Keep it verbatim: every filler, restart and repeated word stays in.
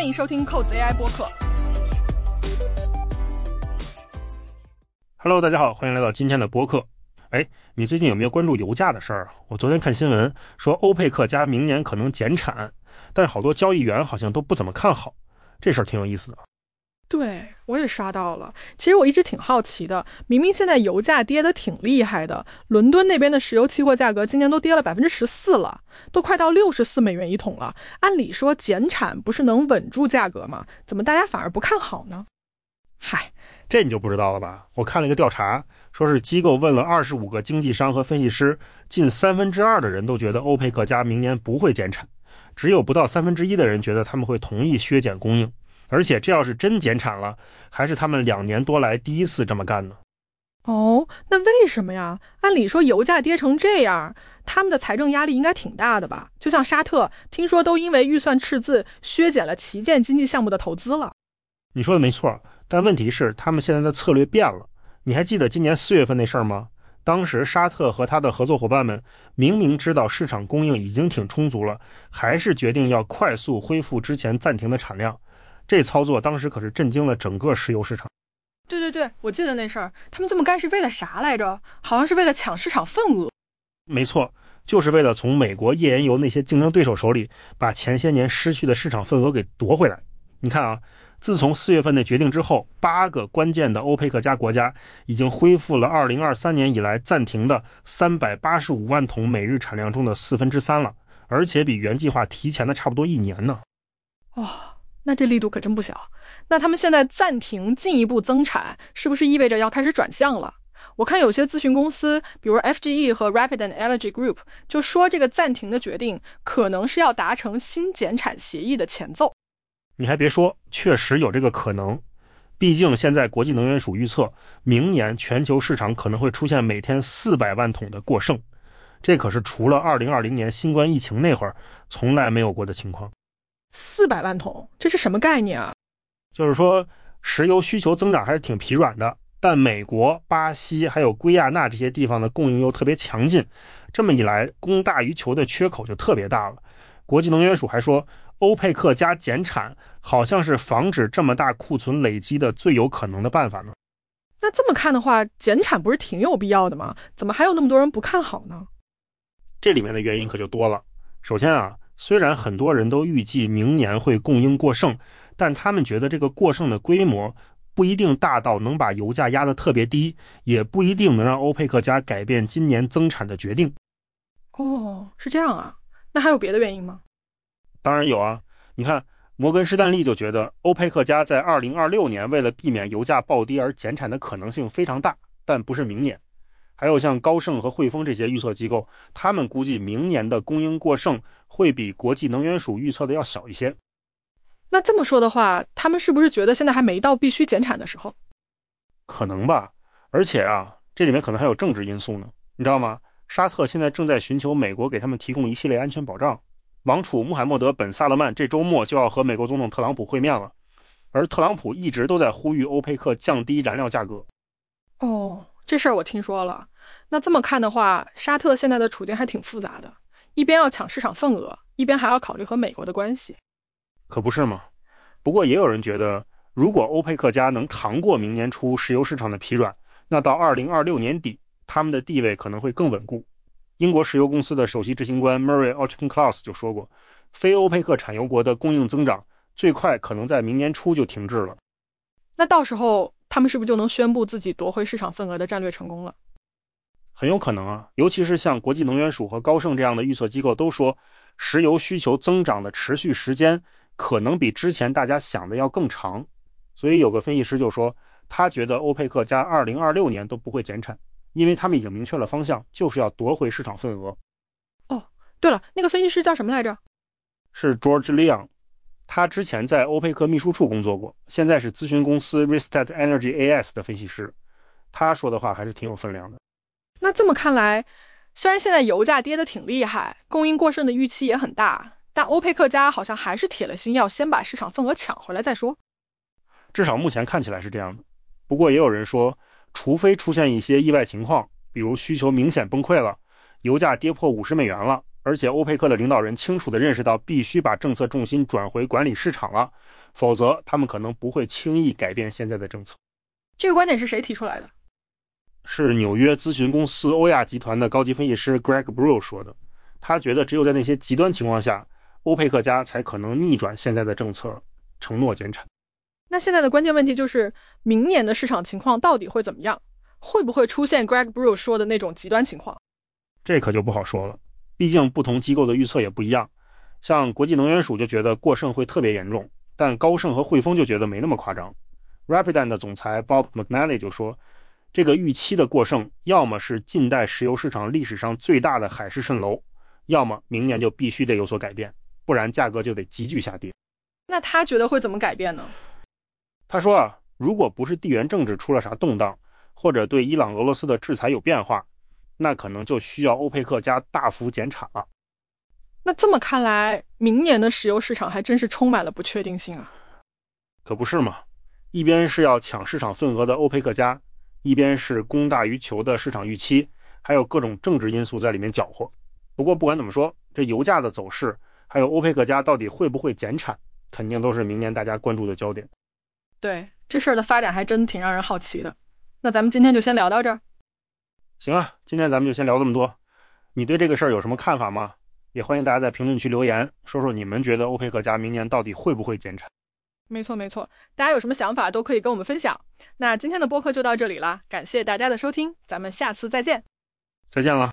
欢迎收听扣子 A I 播客。 Hello， 大家好，欢迎来到今天的播客。哎，你最近有没有关注油价的事儿啊？我昨天看新闻说欧佩克家明年可能减产，但好多交易员好像都不怎么看好，这事儿挺有意思的。 对，我也刷到了。其实我一直挺好奇的，明明现在油价跌得挺厉害的，伦敦那边的石油期货价格今年都跌了 百分之十四 了，都快到六十四美元一桶了。按理说减产不是能稳住价格吗？怎么大家反而不看好呢？嗨， 这你就不知道了吧？我看了一个调查，说是机构问了二十五个经纪商和分析师，近三分之二的人都觉得欧佩克家明年不会减产，只有不到三分之一的人觉得他们会同意削减供应。而且这要是真减产了，还是他们两年多来第一次这么干呢。 哦，那为什么呀？按理说油价跌成这样，他们的财政压力应该挺大的吧？就像沙特，听说都因为预算赤字削减了旗舰经济项目的投资了。 你说的没错，但问题是他们现在的策略变了。你还记得今年四月份那事儿吗？当时沙特和他的合作伙伴们明明知道市场供应已经挺充足了，还是决定要快速恢复之前暂停的产量。这操作当时可是震惊了整个石油市场。 对对对，我记得那事儿，他们这么干是为了啥来着？好像是为了抢市场份额。 没错，就是为了从美国页岩油那些竞争对手手里把前些年失去的市场份额给夺回来。你看啊，自从四月份的决定之后，八个关键的欧佩克家国家已经恢复了二零二三年以来暂停的三百八十五万桶每日产量中的四分之三了，而且比原计划提前的差不多一年呢。 哇、哦，那这力度可真不小。那他们现在暂停进一步增产，是不是意味着要开始转向了？我看有些咨询公司，比如 F G E 和 Rapid and Energy Group 就说这个暂停的决定可能是要达成新减产协议的前奏。 你还别说，确实有这个可能。毕竟现在国际能源署预测明年全球市场可能会出现每天四百万桶的过剩，这可是除了二零二零年新冠疫情那会儿从来没有过的情况。 四百万桶，这是什么概念啊？ 就是说石油需求增长还是挺疲软的，但美国、巴西还有圭亚那这些地方的供应又特别强劲，这么一来供大于求的缺口就特别大了。国际能源署还说，欧佩克加减产好像是防止这么大库存累积的最有可能的办法呢。 那这么看的话，减产不是挺有必要的吗？怎么还有那么多人不看好呢？ 这里面的原因可就多了。首先啊，虽然很多人都预计明年会供应过剩，但他们觉得这个过剩的规模不一定大到能把油价压得特别低，也不一定能让欧佩克家改变今年增产的决定。 哦，是这样啊。那还有别的原因吗？ 当然有啊。你看摩根士丹利就觉得欧佩克家在二零二六年为了避免油价暴跌而减产的可能性非常大，但不是明年。还有像高盛和汇丰这些预测机构，他们估计明年的供应过剩会比国际能源署预测的要小一些。 那这么说的话，他们是不是觉得现在还没到必须减产的时候？ 可能吧。而且啊，这里面可能还有政治因素呢。你知道吗？沙特现在正在寻求美国给他们提供一系列安全保障。王储穆罕默德·本·萨勒曼这周末就要和美国总统特朗普会面了，而特朗普一直都在呼吁欧佩克降低燃料价格。 哦，这事儿我听说了。那这么看的话，沙特现在的处境还挺复杂的，一边要抢市场份额，一边还要考虑和美国的关系。 可不是吗？不过也有人觉得，如果欧佩克家能扛过明年初石油市场的疲软，那到二零二六年底，他们的地位可能会更稳固。英国石油公司的首席执行官 Murray Auchincloss 就说过，非欧佩克产油国的供应增长最快可能在明年初就停滞了。 那到时候他们是不是就能宣布自己夺回市场份额的战略成功了？ 很有可能啊，尤其是像国际能源署和高盛这样的预测机构都说，石油需求增长的持续时间可能比之前大家想的要更长。所以有个分析师就说，他觉得欧佩克加二零二六年都不会减产，因为他们已经明确了方向，就是要夺回市场份额。 哦，对了，那个分析师叫什么来着？ 是 George Leon， 他之前在欧佩克秘书处工作过，现在是咨询公司 Rystad Energy A S 的分析师。他说的话还是挺有分量的。 那这么看来，虽然现在油价跌得挺厉害，供应过剩的预期也很大，但欧佩克家好像还是铁了心要先把市场份额抢回来再说。 至少目前看起来是这样的。不过也有人说，除非出现一些意外情况，比如需求明显崩溃了，油价跌破五十美元了， 而且欧佩克的领导人清楚地认识到必须把政策重心转回管理市场了，否则他们可能不会轻易改变现在的政策。 这个观点是谁提出来的？ 是纽约咨询公司欧亚集团的高级分析师 Greg Brew 说的。他觉得只有在那些极端情况下，欧佩克家才可能逆转现在的政策，承诺减产。 那现在的关键问题就是明年的市场情况到底会怎么样？会不会出现 Greg Brew 说的那种极端情况？ 这可就不好说了，毕竟不同机构的预测也不一样。像国际能源署就觉得过剩会特别严重，但高盛和汇丰就觉得没那么夸张。Rapidan 的总裁 Bob McNally 就说，这个预期的过剩要么是近代石油市场历史上最大的海市蜃楼，要么明年就必须得有所改变，不然价格就得急剧下跌。 那他觉得会怎么改变呢？ 他说啊，如果不是地缘政治出了啥动荡，或者对伊朗俄罗斯的制裁有变化，那可能就需要欧佩克家大幅减产了。 那这么看来，明年的石油市场还真是充满了不确定性啊。 可不是嘛，一边是要抢市场份额的欧佩克家，一边是供大于求的市场预期，还有各种政治因素在里面搅和。不过不管怎么说，这油价的走势，还有欧佩克家到底会不会减产，肯定都是明年大家关注的焦点。 对，这事儿的发展还真挺让人好奇的。那咱们今天就先聊到这儿。 行啊，今天咱们就先聊这么多。你对这个事儿有什么看法吗？也欢迎大家在评论区留言，说说你们觉得欧佩克家明年到底会不会减产。 没错没错，大家有什么想法都可以跟我们分享。那今天的播客就到这里了，感谢大家的收听，咱们下次再见。 再见了。